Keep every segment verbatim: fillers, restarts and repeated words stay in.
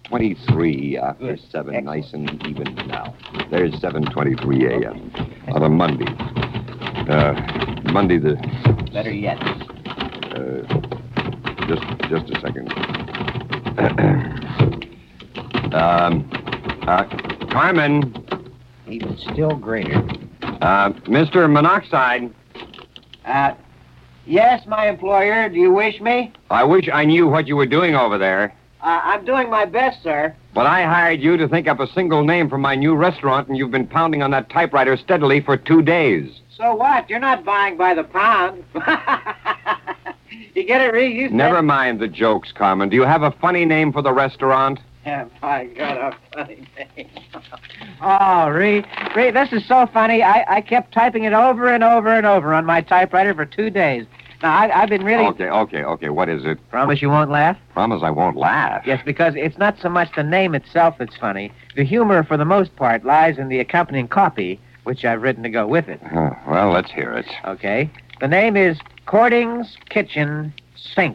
twenty-three after Good. seven, Excellent. nice and even now. There's seven twenty-three a m on a Monday. Uh, Monday the... Better yet. Uh, just, just a second. um, uh, Carmen, Even still greater. uh, Mister Monoxide, Uh, yes, my employer. Do you wish me? I wish I knew what you were doing over there, Uh, I'm doing my best, sir. but I hired you to think up a single name for my new restaurant, and you've been pounding on that typewriter steadily for two days. So what? You're not buying by the pound. You get it, Ree? You said... Never mind the jokes, Carmen. Do you have a funny name for the restaurant? Have I got a funny name? Oh, Ree, Ree, this is so funny. I, I kept typing it over and over and over on my typewriter for two days. Now, I, I've been really... Okay, okay, okay. What is it? Promise you won't laugh? Promise I won't laugh. Yes, because it's not so much the name itself that's funny. The humor, for the most part, lies in the accompanying copy, which I've written to go with it. Oh, well, let's hear it. Okay? The name is Cording's Kitchen Sink.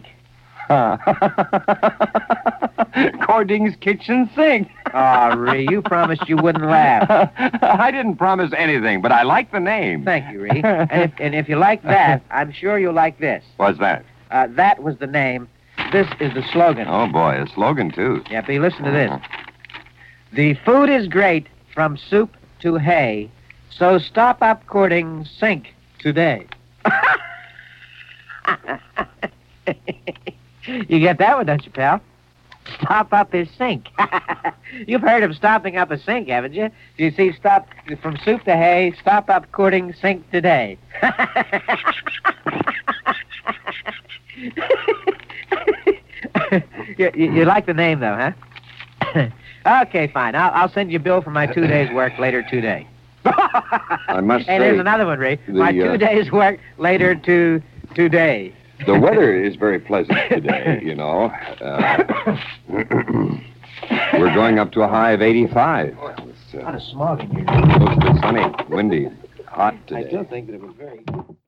Cording's Kitchen Sink. Oh, Ree, you promised you wouldn't laugh. I didn't promise anything, but I like the name. Thank you, Ree. And if, and if you like that, I'm sure you'll like this. What's that? Uh, that was the name. This is the slogan. Oh, boy, a slogan, too. Yeah, but listen to this. The food is great from soup to hay, so stop up courting sink today. You get that one, don't you, pal? Stop up his sink. You've heard of stopping up a sink, haven't you? You see, stop from soup to hay, stop up courting sink today. you, you, you like the name, though, huh? Okay, fine. I'll, I'll send you a bill for my two days' work later today. I must Hey, say... there's another one, Ray. the, My uh, two days' work later to today. The weather is very pleasant today, you know. Uh, we're going up to a high of eighty-five. It's A lot uh, of smog in here. supposed to be sunny, windy, hot I today. still think that it was very...